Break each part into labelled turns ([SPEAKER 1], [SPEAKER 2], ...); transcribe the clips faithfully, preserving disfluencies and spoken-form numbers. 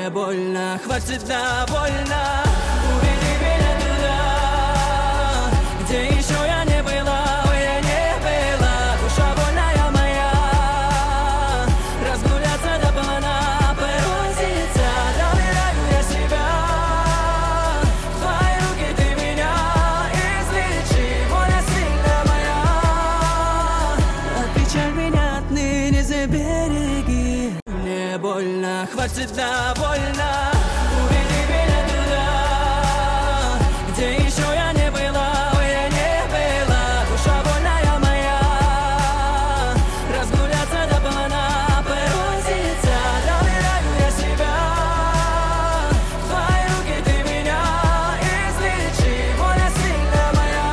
[SPEAKER 1] Мне больно, хватит, довольно. Уведи меня туда, где еще я не была, ой, я не была. Душа вольная моя, разгуляться до полна, погрузиться. Доверяю я себя, в твои руки ты меня излечи. Воля сильная моя, а печаль меня отныне забереги. Мне больно, хватит, довольно. Уведи меня туда, где еще я не была, ой, я не была. Душа вольная моя, разгуляться до полна, погрузиться. Доверяю я себя, в твои руки ты меня излечи. Воля сильная моя,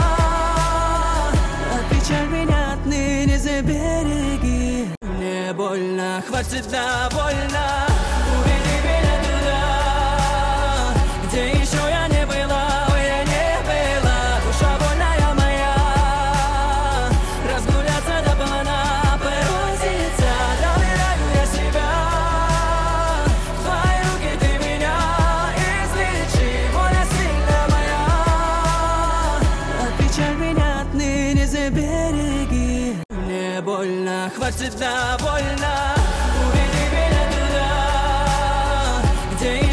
[SPEAKER 1] а печаль меня отныне забереги. Мне больно, хватит, довольно. Уведи меня туда, где еще я не была, ой, я не была. Душа вольная моя, разгуляться до полна, погрузиться. Доверяю я себя, в твои руки ты меня излечи. Воля сильная моя, а печаль меня отныне забереги. Мне больно, хватит, довольно.